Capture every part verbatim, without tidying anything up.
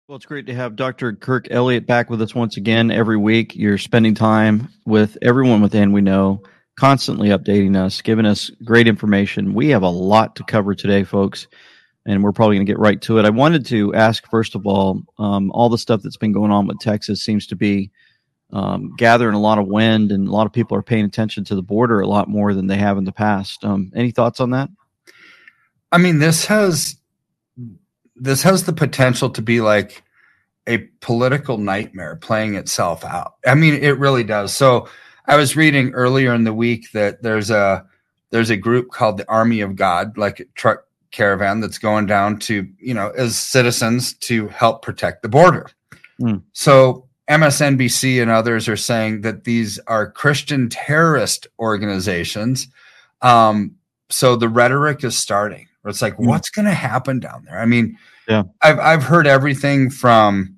Well, it's great to have Doctor Kirk Elliott back with us once again every week. You're spending time with everyone within We Know, constantly updating us, giving us great information. We have a lot to cover today, folks, and we're probably going to get right to it. I wanted to ask, first of all, um, all the stuff that's been going on with Texas seems to be um, gathering a lot of wind, and a lot of people are paying attention to the border a lot more than they have in the past. Um, any thoughts on that? I mean, this has this has the potential to be like a political nightmare playing itself out. I mean, it really does. So I was reading earlier in the week that there's a there's a group called the Army of God, like a truck caravan that's going down to, you know, as citizens to help protect the border. Mm. So M S N B C and others are saying that these are Christian terrorist organizations. Um, so the rhetoric is starting. Where it's like, mm. what's going to happen down there? I mean, yeah, I've I've heard everything from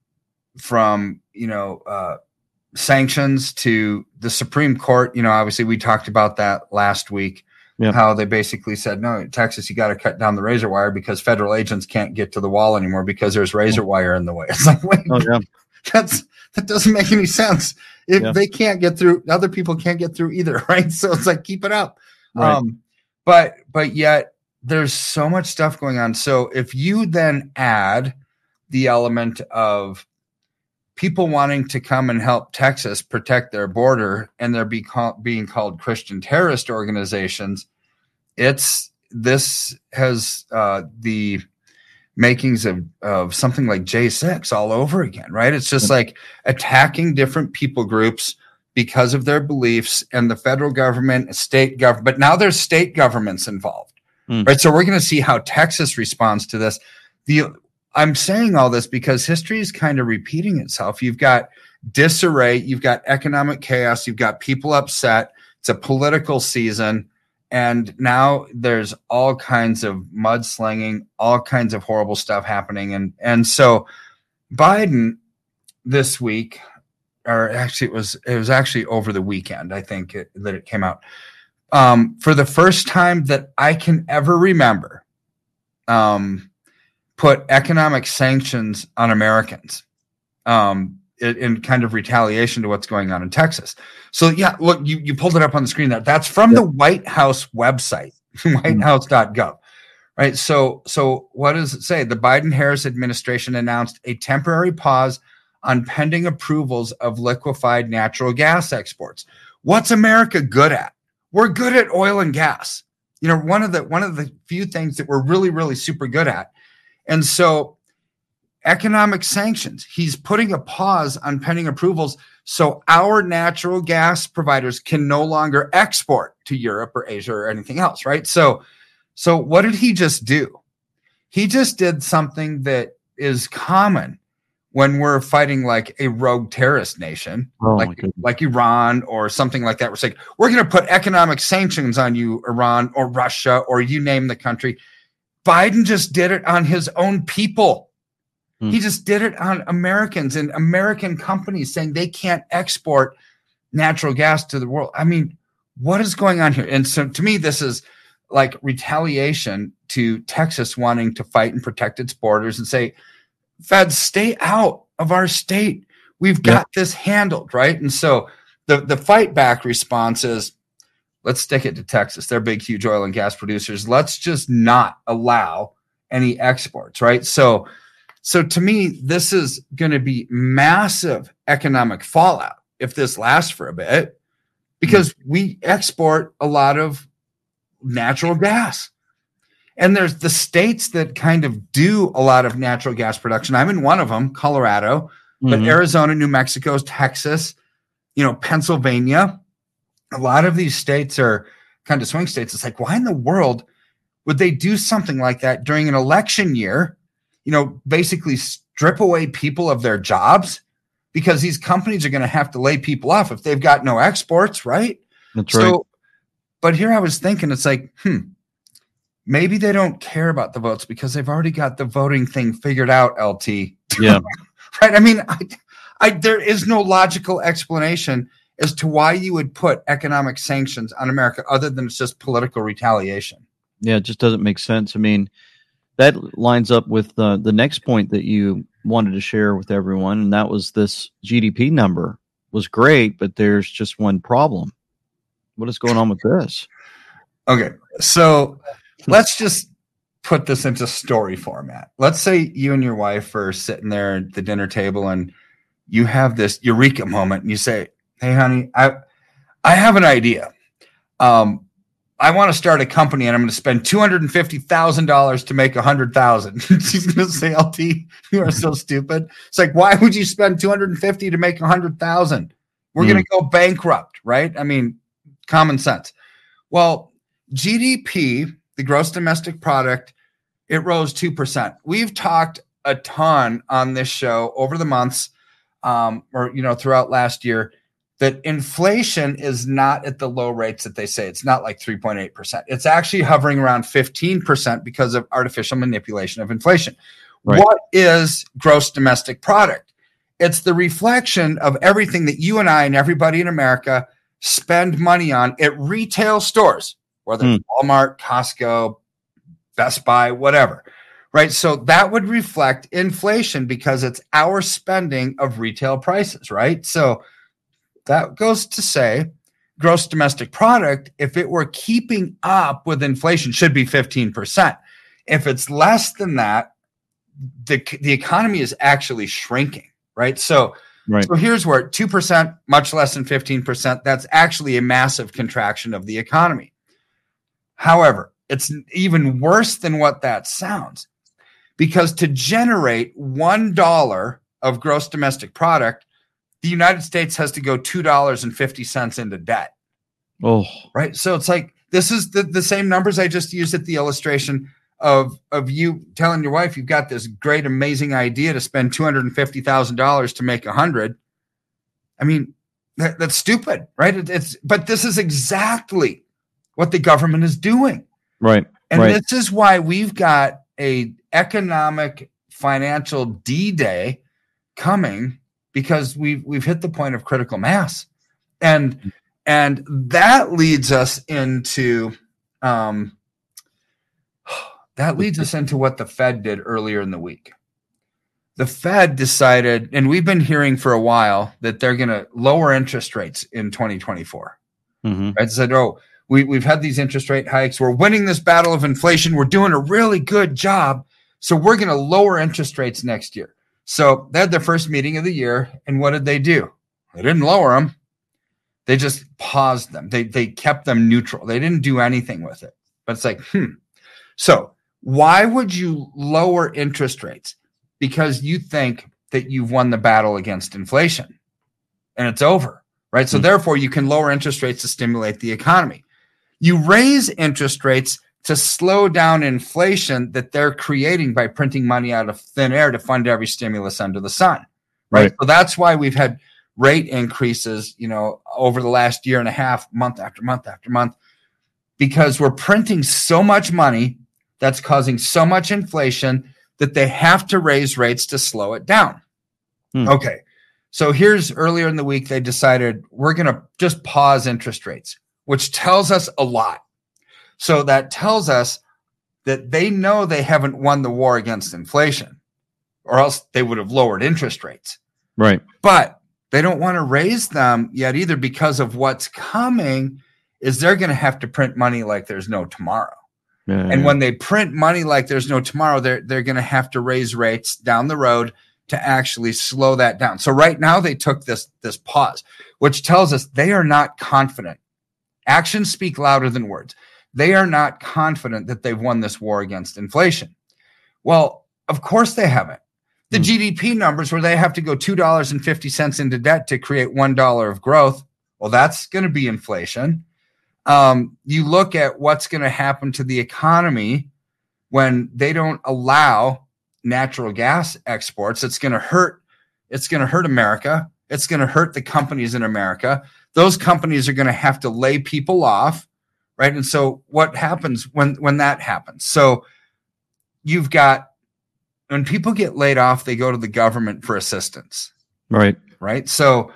from you know uh, sanctions to the Supreme Court. You know, obviously we talked about that last week. Yeah. How they basically said, no, Texas, you got to cut down the razor wire because federal agents can't get to the wall anymore because there's razor wire in the way. It's like, wait, oh, yeah. that's that doesn't make any sense. If yeah. they can't get through, other people can't get through either, right? So it's like, keep it up. Right. Um, but but yet. There's so much stuff going on. So if you then add the element of people wanting to come and help Texas protect their border, and they're be call, being called Christian terrorist organizations, it's this has uh, the makings of, of something like J six all over again, right? It's just like attacking different people groups because of their beliefs, and the federal government, state government, but now there's state governments involved. Mm. Right. So we're going to see how Texas responds to this. The I'm saying all this because history is kind of repeating itself. You've got disarray. You've got economic chaos. You've got people upset. It's a political season. And now there's all kinds of mudslinging, all kinds of horrible stuff happening. And, and so Biden this week, or actually it was, it was actually over the weekend, I think it, that it came out. Um, for the first time that I can ever remember, um, put economic sanctions on Americans, um, in, in kind of retaliation to what's going on in Texas. So yeah, look, you, you pulled it up on the screen there. That's from yep. the White House website, white house dot gov, right? So, so what does it say? The Biden-Harris administration announced a temporary pause on pending approvals of liquefied natural gas exports. What's America good at? We're good at oil and gas. You know, one of the one of the few things that we're really, really super good at. And so economic sanctions, he's putting a pause on pending approvals so our natural gas providers can no longer export to Europe or Asia or anything else, right? So, so what did he just do? He just did something that is common when we're fighting like a rogue terrorist nation, oh like, like Iran or something like that. We're saying, we're going to put economic sanctions on you, Iran or Russia, or you name the country. Biden just did it on his own people. Hmm. He just did it on Americans and American companies saying they can't export natural gas to the world. I mean, what is going on here? And so to me, this is like retaliation to Texas wanting to fight and protect its borders and say, Feds, stay out of our state. We've got yeah. this handled, right? And so the, the fight back response is, let's stick it to Texas. They're big, huge oil and gas producers. Let's just not allow any exports, right? So, so to me, this is going to be massive economic fallout if this lasts for a bit, because mm-hmm. we export a lot of natural gas. And there's the states that kind of do a lot of natural gas production. I'm in one of them, Colorado, but mm-hmm. Arizona, New Mexico, Texas, you know, Pennsylvania. A lot of these states are kind of swing states. It's like, why in the world would they do something like that during an election year? You know, basically strip away people of their jobs, because these companies are going to have to lay people off if they've got no exports, right? That's right. So, but here I was thinking, it's like, hmm. maybe they don't care about the votes because they've already got the voting thing figured out, L T. Yeah. Right. I mean, I, I, there is no logical explanation as to why you would put economic sanctions on America other than it's just political retaliation. Yeah, it just doesn't make sense. I mean, that lines up with the, the next point that you wanted to share with everyone, and that was this G D P number was great, but there's just one problem. What is going on with this? Okay, so let's just put this into story format. Let's say you and your wife are sitting there at the dinner table and you have this eureka moment and you say, hey, honey, I I have an idea. Um, I want to start a company and I'm going to spend two hundred fifty thousand dollars to make one hundred thousand dollars. She's going to say, L T, you are so stupid. It's like, why would you spend two hundred fifty to make one hundred thousand? We're mm. going to go bankrupt, right? I mean, common sense. Well, G D P, the gross domestic product, it rose two percent. We've talked a ton on this show over the months, um, or, you know, throughout last year, that inflation is not at the low rates that they say. It's not like three point eight percent. It's actually hovering around fifteen percent because of artificial manipulation of inflation. Right. What is gross domestic product? It's the reflection of everything that you and I and everybody in America spend money on at retail stores, whether it's mm. Walmart, Costco, Best Buy, whatever, right? So that would reflect inflation because it's our spending of retail prices, right? So that goes to say gross domestic product, if it were keeping up with inflation, should be fifteen percent. If it's less than that, the, the economy is actually shrinking, right? So Right. So here's where two percent, much less than fifteen percent, that's actually a massive contraction of the economy. However, it's even worse than what that sounds, because to generate one dollar of gross domestic product, the United States has to go two dollars and fifty cents into debt. Oh, right. So it's like, this is the, the same numbers I just used at the illustration of, of you telling your wife you've got this great, amazing idea to spend two hundred fifty thousand dollars to make a hundred. I mean, that, that's stupid, right? It, it's, but this is exactly what the government is doing. Right. And right. this is why we've got a economic financial D-Day coming, because we've, we've hit the point of critical mass. And, and that leads us into, um, That leads us into what the Fed did earlier in the week. The Fed decided, and we've been hearing for a while, that they're going to lower interest rates in twenty twenty-four. Mm-hmm. Right? They said, oh, we, we've had these interest rate hikes. We're winning this battle of inflation. We're doing a really good job. So we're going to lower interest rates next year. So they had their first meeting of the year. And what did they do? They didn't lower them. They just paused them. They, they kept them neutral. They didn't do anything with it. But it's like, hmm. So why would you lower interest rates? Because you think that you've won the battle against inflation and it's over, right? So mm-hmm. therefore you can lower interest rates to stimulate the economy. You raise interest rates to slow down inflation that they're creating by printing money out of thin air to fund every stimulus under the sun, right? right. So that's why we've had rate increases, you know, over the last year and a half, month after month after month, because we're printing so much money that's causing so much inflation that they have to raise rates to slow it down. Hmm. Okay. So here's earlier in the week, they decided we're going to just pause interest rates, which tells us a lot. So that tells us that they know they haven't won the war against inflation, or else they would have lowered interest rates. Right. But they don't want to raise them yet either, because of what's coming is they're going to have to print money like there's no tomorrow. Yeah. And when they print money like there's no tomorrow, they're, they're going to have to raise rates down the road to actually slow that down. So right now they took this, this pause, which tells us they are not confident. Actions speak louder than words. They are not confident that they've won this war against inflation. Well, of course they haven't. The mm. G D P numbers where they have to go two dollars and fifty cents into debt to create one dollar of growth. Well, that's going to be inflation. Um, you look at what's going to happen to the economy when they don't allow natural gas exports. It's going to hurt. It's going to hurt America. It's going to hurt the companies in America. Those companies are going to have to lay people off, right? And so what happens when, when that happens? So you've got, when people get laid off, they go to the government for assistance. Right. Right. So,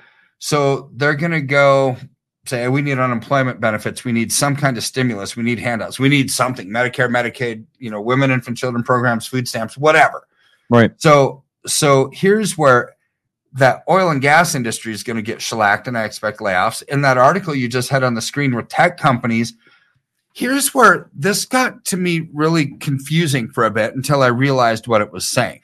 so they're going to go say, we need unemployment benefits. We need some kind of stimulus. We need handouts. We need something, Medicare, Medicaid, you know, women, infant, children programs, food stamps, whatever. Right. So so here's where that oil and gas industry is going to get shellacked, and I expect layoffs. In that article you just had on the screen with tech companies, here's where this got to me really confusing for a bit until I realized what it was saying.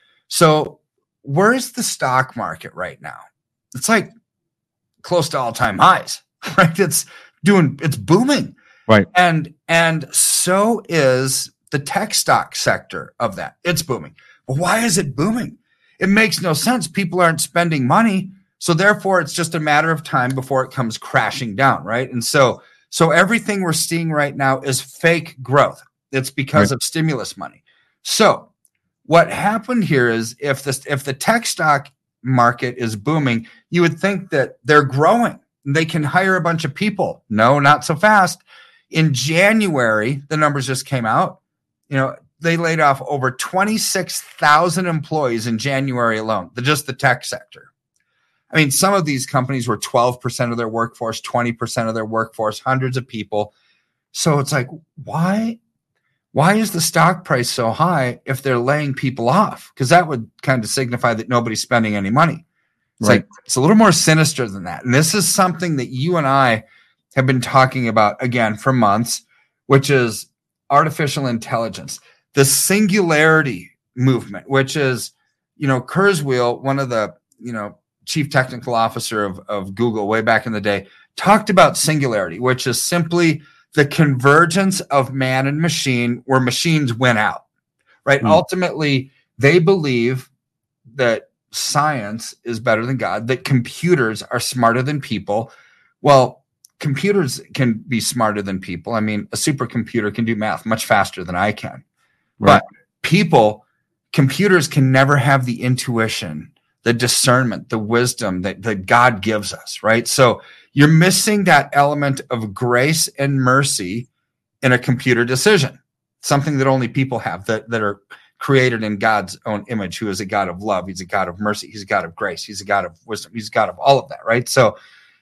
So where's the stock market right now? It's like close to all-time highs, right? It's doing, it's booming. Right. And, and so is the tech stock sector of that. It's booming. Well, why is it booming? It makes no sense. People aren't spending money. So therefore it's just a matter of time before it comes crashing down. Right. And so, so everything we're seeing right now is fake growth. It's because right. of stimulus money. So what happened here is if this, if the tech stock market is booming, you would think that they're growing. They can hire a bunch of people. No, not so fast. In January, the numbers just came out. You know, they laid off over twenty-six thousand employees in January alone, the, just the tech sector. I mean, some of these companies were twelve percent of their workforce, twenty percent of their workforce, hundreds of people. So it's like, why, why is the stock price so high if they're laying people off? Because that would kind of signify that nobody's spending any money. It's right. like, it's a little more sinister than that. And this is something that you and I have been talking about again for months, which is artificial intelligence, the singularity movement, which is, you know, Kurzweil, one of the, you know, chief technical officer of, of Google way back in the day, talked about singularity, which is simply the convergence of man and machine where machines win out, right? Mm. Ultimately, they believe that science is better than God, that computers are smarter than people. Well, computers can be smarter than people. I mean, a supercomputer can do math much faster than I can. Right. But people, computers can never have the intuition, the discernment, the wisdom that, that God gives us, right? So you're missing that element of grace and mercy in a computer decision, something that only people have that, that are created in God's own image, who is a God of love. He's a God of mercy. He's a God of grace. He's a God of wisdom. He's a God of all of that, right? So,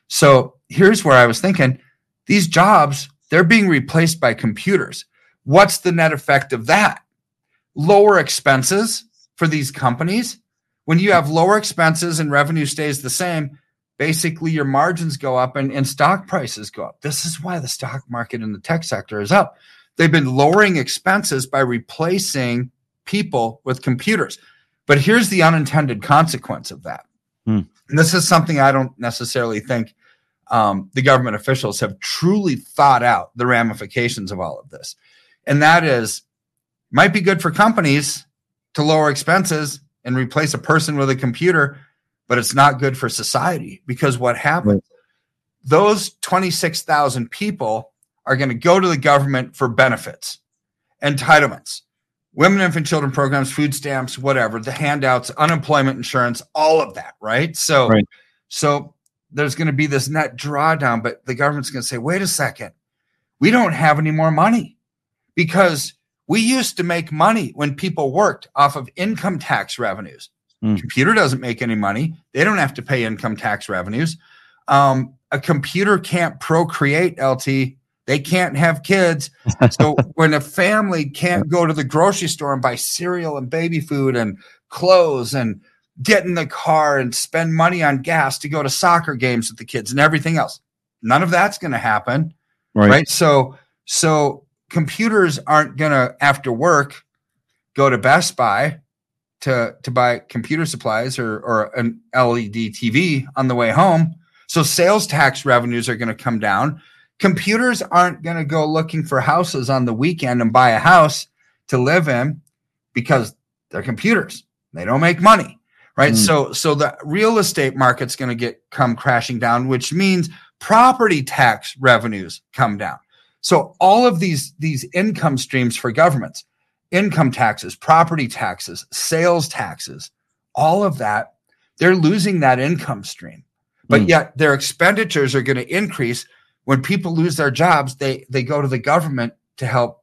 so here's where I was thinking, these jobs, they're being replaced by computers. What's the net effect of that? Lower expenses for these companies. When you have lower expenses and revenue stays the same, basically your margins go up and, and stock prices go up. This is why the stock market in the tech sector is up. They've been lowering expenses by replacing people with computers. But here's the unintended consequence of that. Hmm. And this is something I don't necessarily think um, the government officials have truly thought out the ramifications of all of this. And that is, might be good for companies to lower expenses and replace a person with a computer, but it's not good for society, because what happens, right. those twenty-six thousand people are going to go to the government for benefits, entitlements, women, infant, children programs, food stamps, whatever, the handouts, unemployment insurance, all of that, right? So, right. so there's going to be this net drawdown, but the government's going to say, wait a second, we don't have any more money, because we used to make money when people worked off of income tax revenues. Mm. Computer doesn't make any money. They don't have to pay income tax revenues. Um, a computer can't procreate, L T. They can't have kids. So when a family can't go to the grocery store and buy cereal and baby food and clothes and get in the car and spend money on gas to go to soccer games with the kids and everything else, none of that's going to happen. Right. right? So, so computers aren't going to, after work, go to Best Buy to, to buy computer supplies or, or an L E D T V on the way home. So sales tax revenues are going to come down. Computers aren't going to go looking for houses on the weekend and buy a house to live in, because they're computers. They don't make money, right? Mm. So, so the real estate market's going to get come crashing down, which means property tax revenues come down. So all of these, these income streams for governments, income taxes, property taxes, sales taxes, all of that, they're losing that income stream. But mm. yet their expenditures are going to increase. When people lose their jobs, they, they go to the government to help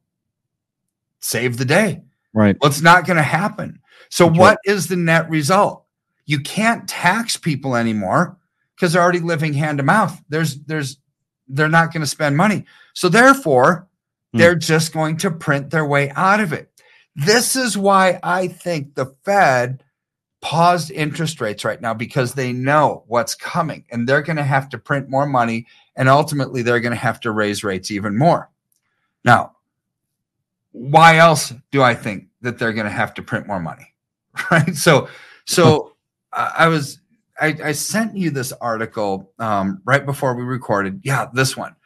save the day. Right. Well, it's not going to happen. So That's what right. is the net result? You can't tax people anymore because they're already living hand to mouth. There's, there's, they're not going to spend money. So therefore, hmm. they're just going to print their way out of it. This is why I think the Fed paused interest rates right now because they know what's coming, and they're going to have to print more money, and ultimately they're going to have to raise rates even more. Now, why else do I think that they're going to have to print more money? Right? So, so I was, I, I sent you this article um, right before we recorded. Yeah, this one.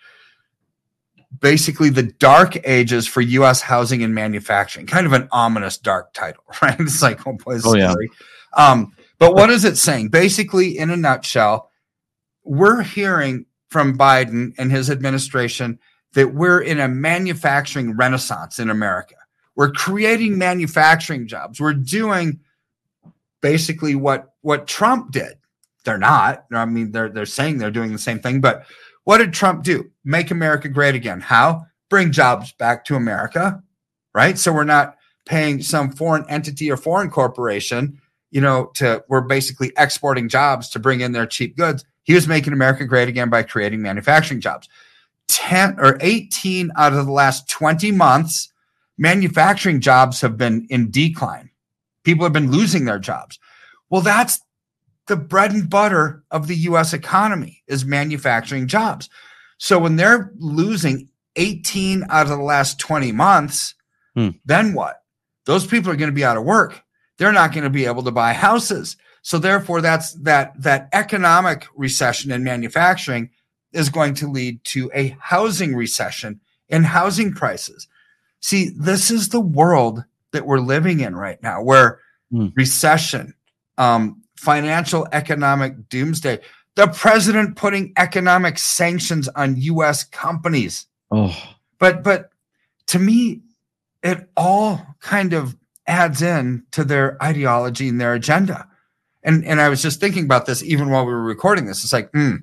Basically, the dark ages for U S housing and manufacturing. Kind of an ominous dark title, right? It's like, oh boy, oh, yeah. Um, but what is it saying? Basically, in a nutshell, we're hearing from Biden and his administration that we're in a manufacturing renaissance in America. We're creating manufacturing jobs. We're doing basically what, what Trump did. They're not. I mean, they're they're saying they're doing the same thing. But what did Trump do? Make America great again. How? Bring jobs back to America, right? So we're not paying some foreign entity or foreign corporation, you know, to we're basically exporting jobs to bring in their cheap goods. He was making America great again by creating manufacturing jobs. ten or eighteen out of the last twenty months, manufacturing jobs have been in decline. People have been losing their jobs. Well, that's the bread and butter of the U S economy is manufacturing jobs. So when they're losing eighteen out of the last twenty months, hmm. then what? Those people are going to be out of work. They're not going to be able to buy houses. So therefore, that's that that economic recession in manufacturing is going to lead to a housing recession in housing prices. See, this is the world that we're living in right now, where hmm. recession, um, financial economic doomsday, the president putting economic sanctions on U S companies. Oh, but but to me, it all kind of adds in to their ideology and their agenda. And and I was just thinking about this even while we were recording this. It's like, hmm.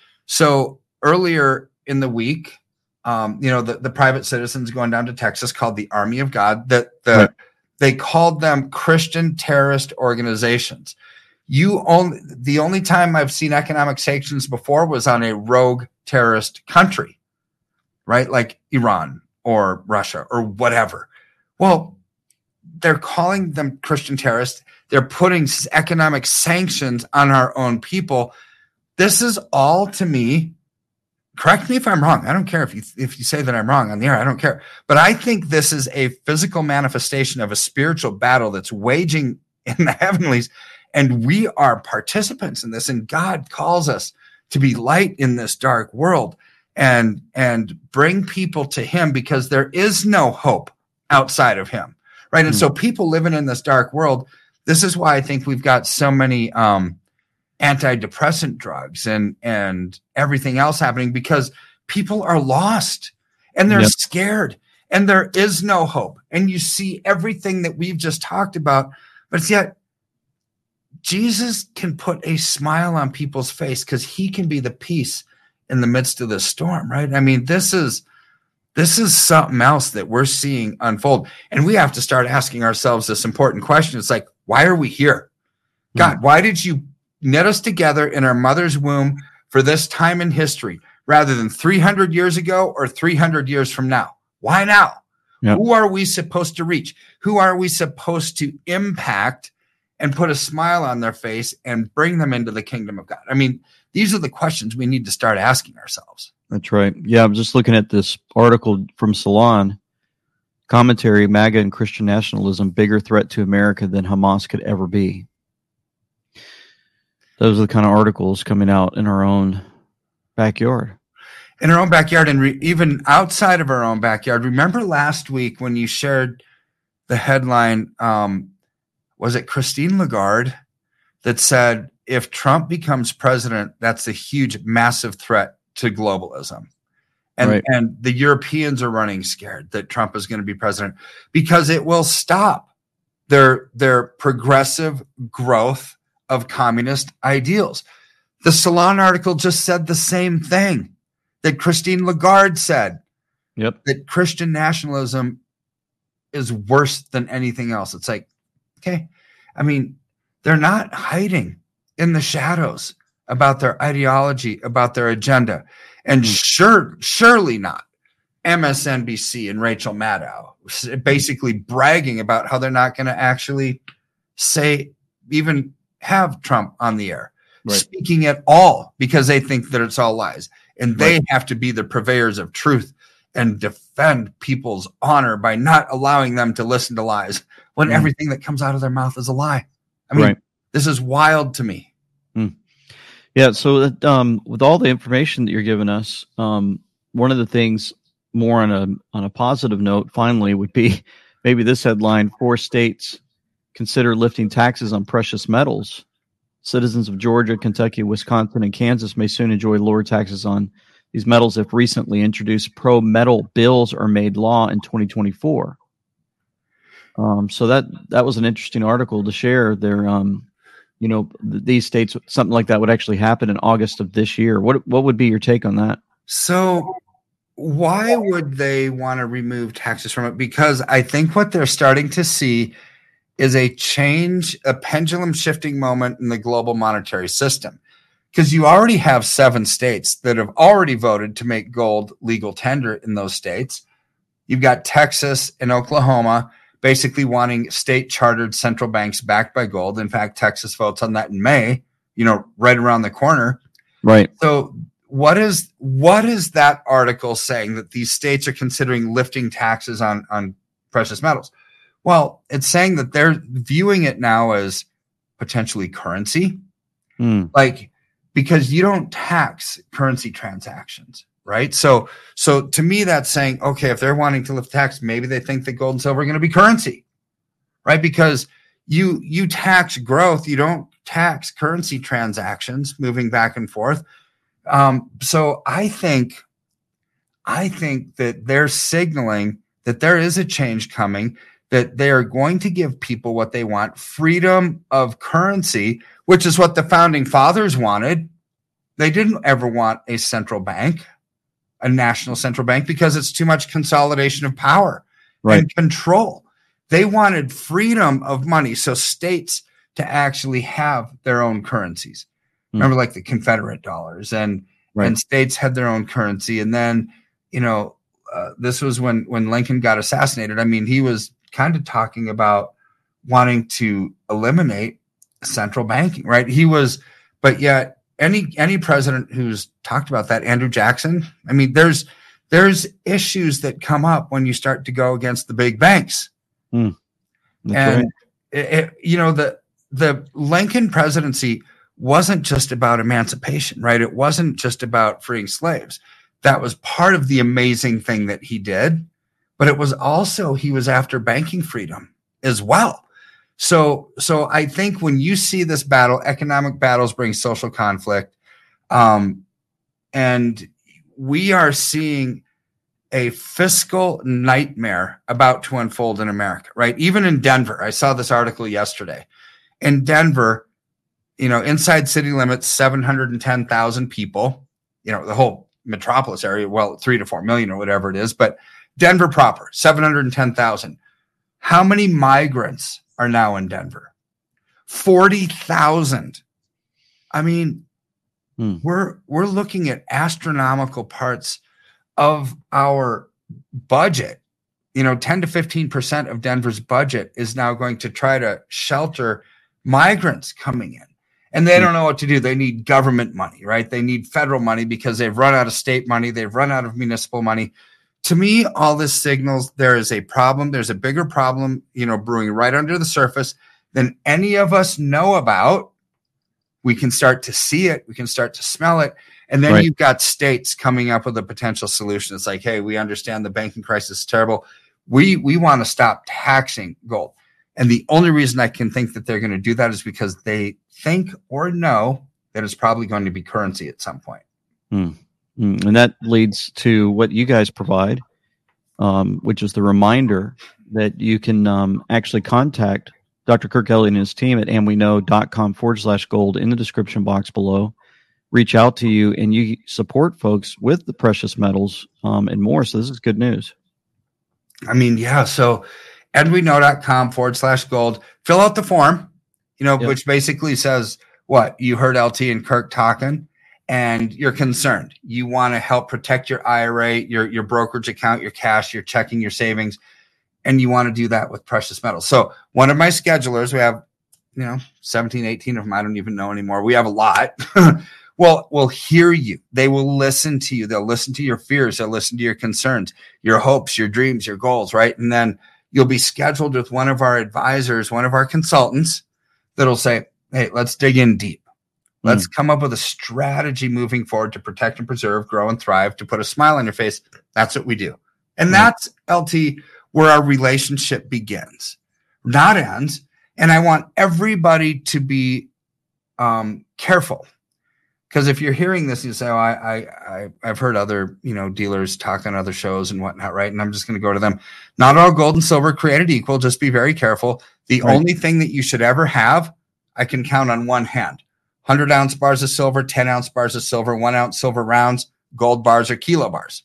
So earlier in the week, um, you know, the, the private citizens going down to Texas called the Army of God, that the right. they called them Christian terrorist organizations. You only the only time I've seen economic sanctions before was on a rogue terrorist country, right? Like Iran or Russia or whatever. Well, they're calling them Christian terrorists. They're putting economic sanctions on our own people. This is all, to me, correct me if I'm wrong. I don't care if you if you say that I'm wrong on the air. I don't care. But I think this is a physical manifestation of a spiritual battle that's waging in the heavenlies. And we are participants in this, and God calls us to be light in this dark world and, and bring people to him, because there is no hope outside of him, right? Mm-hmm. And so people living in this dark world, this is why I think we've got so many um, antidepressant drugs and, and everything else happening, because people are lost and they're yep. scared and there is no hope. And you see everything that we've just talked about, but yet Jesus can put a smile on people's face because he can be the peace in the midst of the storm, right? I mean, this is this is something else that we're seeing unfold. And we have to start asking ourselves this important question. It's like, why are we here? God, why did you knit us together in our mother's womb for this time in history rather than three hundred years ago or three hundred years from now? Why now? Yep. Who are we supposed to reach? Who are we supposed to impact and put a smile on their face and bring them into the kingdom of God? I mean, these are the questions we need to start asking ourselves. That's right. Yeah, I'm just looking at this article from Salon. Commentary, MAGA and Christian nationalism, bigger threat to America than Hamas could ever be. Those are the kind of articles coming out in our own backyard. In our own backyard, and re- even outside of our own backyard. Remember last week when you shared the headline, um, was it Christine Lagarde that said, if Trump becomes president, that's a huge, massive threat to globalism. And, right. and the Europeans are running scared that Trump is going to be president because it will stop their, their progressive growth of communist ideals. The Salon article just said the same thing that Christine Lagarde said. Yep. That Christian nationalism is worse than anything else. It's like, okay, I mean, they're not hiding in the shadows about their ideology, about their agenda. And mm-hmm. sure, surely not M S N B C and Rachel Maddow basically bragging about how they're not going to actually say, even have Trump on the air right. speaking at all because they think that it's all lies. And they right. have to be the purveyors of truth and defend people's honor by not allowing them to listen to lies when mm. everything that comes out of their mouth is a lie. I mean, right. this is wild to me. Mm. Yeah. So um, with all the information that you're giving us, um, one of the things more on a on a positive note, finally, would be maybe this headline: four states consider lifting taxes on precious metals. Citizens of Georgia, Kentucky, Wisconsin, and Kansas may soon enjoy lower taxes on these metals if recently introduced pro-metal bills are made law in twenty twenty-four. Um, so that that was an interesting article to share there. Um, you know, th- these states, something like that would actually happen in August of this year. What what would be your take on that? So why would they want to remove taxes from it? Because I think what they're starting to see is a change, a pendulum shifting moment in the global monetary system. Because you already have seven states that have already voted to make gold legal tender in those states. You've got Texas and Oklahoma basically wanting state chartered central banks backed by gold. In fact, Texas votes on that in May, you know, right around the corner. Right. So what is what is that article saying that these states are considering lifting taxes on, on precious metals? Well, it's saying that they're viewing it now as potentially currency. Mm. Like, because you don't tax currency transactions, right? So, so to me, that's saying, okay, if they're wanting to lift tax, maybe they think that gold and silver are going to be currency, right? Because you, you tax growth, you don't tax currency transactions moving back and forth. Um, so I think, I think that they're signaling that there is a change coming, that they are going to give people what they want, freedom of currency, which is what the founding fathers wanted. They didn't ever want a central bank, a national central bank, because it's too much consolidation of power right. and control. They wanted freedom of money, so states to actually have their own currencies. Mm. Remember, like the Confederate dollars, and right. and states had their own currency. And then, you know, uh, this was when when Lincoln got assassinated. I mean, he was kind of talking about wanting to eliminate central banking, right? He was, but yet any any president who's talked about that, Andrew Jackson, I mean, there's there's issues that come up when you start to go against the big banks. Mm, and right. it, it, you know, the the Lincoln presidency wasn't just about emancipation, right? It wasn't just about freeing slaves. That was part of the amazing thing that he did. But it was also, he was after banking freedom as well. So, so I think when you see this battle, economic battles bring social conflict. Um, and we are seeing a fiscal nightmare about to unfold in America, right? Even in Denver, I saw this article yesterday. In Denver, you know, inside city limits, seven hundred ten thousand people, you know, the whole metropolis area, well, three to four million or whatever it is, but Denver proper, seven hundred ten thousand. How many migrants are now in Denver? forty thousand. I mean, hmm. we're we're looking at astronomical parts of our budget. You know, ten to fifteen percent of Denver's budget is now going to try to shelter migrants coming in. And they don't know what to do. They need government money, right? They need federal money because they've run out of state money. They've run out of municipal money. To me, all this signals there is a problem. There's a bigger problem, you know, brewing right under the surface than any of us know about. We can start to see it. We can start to smell it. And then right. you've got states coming up with a potential solution. It's like, hey, we understand the banking crisis is terrible. We, we want to stop taxing gold. And the only reason I can think that they're going to do that is because they think or know that it's probably going to be currency at some point. Hmm. And that leads to what you guys provide, um, which is the reminder that you can um, actually contact Doctor Kirk Elliott and his team at amweknow.com forward slash gold in the description box below. Reach out to you, and you support folks with the precious metals um, and more. So this is good news. I mean, yeah. So amweknow.com forward slash gold. Fill out the form, you know, yep. which basically says what? You heard L T and Kirk talking. And you're concerned. You want to help protect your I R A, your, your brokerage account, your cash, your checking, your savings, and you want to do that with precious metals. So one of my schedulers, we have you know, seventeen, eighteen of them, I don't even know anymore. We have a lot. Well, will hear you. They will listen to you. They'll listen to your fears. They'll listen to your concerns, your hopes, your dreams, your goals, right? And then you'll be scheduled with one of our advisors, one of our consultants that'll say, hey, let's dig in deep. Let's mm. come up with a strategy moving forward to protect and preserve, grow and thrive, to put a smile on your face. That's what we do. And mm. that's, L T, where our relationship begins, not ends. And I want everybody to be um, careful. Because if you're hearing this, you say, oh, I, I, I've heard other, you know, dealers talk on other shows and whatnot, right? And I'm just going to go to them. Not all gold and silver created equal. Just be very careful. The right. only thing that you should ever have, I can count on one hand. one hundred ounce bars of silver, ten ounce bars of silver, one ounce silver rounds, gold bars or kilo bars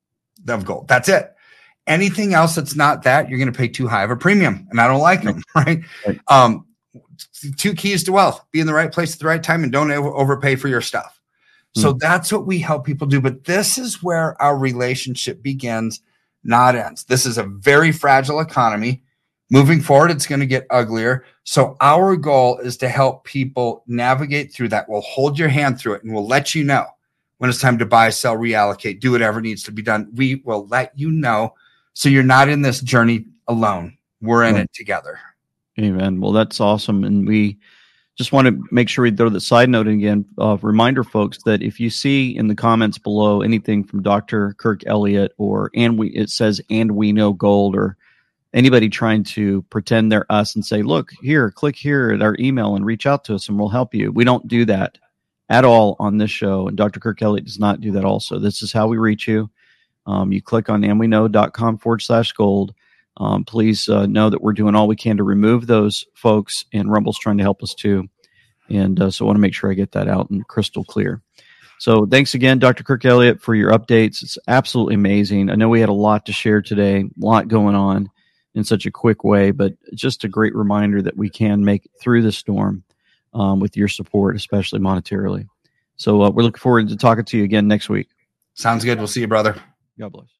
of gold. That's it. Anything else that's not that, you're going to pay too high of a premium. And I don't like them, right? right. Um, Two keys to wealth: be in the right place at the right time and don't over- overpay for your stuff. Mm. So that's what we help people do. But this is where our relationship begins, not ends. This is a very fragile economy. Moving forward, it's going to get uglier. So our goal is to help people navigate through that. We'll hold your hand through it and we'll let you know when it's time to buy, sell, reallocate, do whatever needs to be done. We will let you know so you're not in this journey alone. We're in right. it together. Amen. Well, that's awesome. And we just want to make sure we throw the side note again. Uh, reminder, folks, that if you see in the comments below anything from Doctor Kirk Elliott or and we it says and we know gold, or anybody trying to pretend they're us and say, look here, click here at our email and reach out to us and we'll help you. We don't do that at all on this show. And Doctor Kirk Elliott does not do that also. This is how we reach you. Um, you click on andweknow.com forward slash gold. Um, please uh, know that we're doing all we can to remove those folks, and Rumble's trying to help us too. And uh, so I want to make sure I get that out and crystal clear. So thanks again, Doctor Kirk Elliott, for your updates. It's absolutely amazing. I know we had a lot to share today, a lot going on in such a quick way, but just a great reminder that we can make it through the storm um, with your support, especially monetarily. So uh, we're looking forward to talking to you again next week. Sounds good. We'll see you, brother. God bless.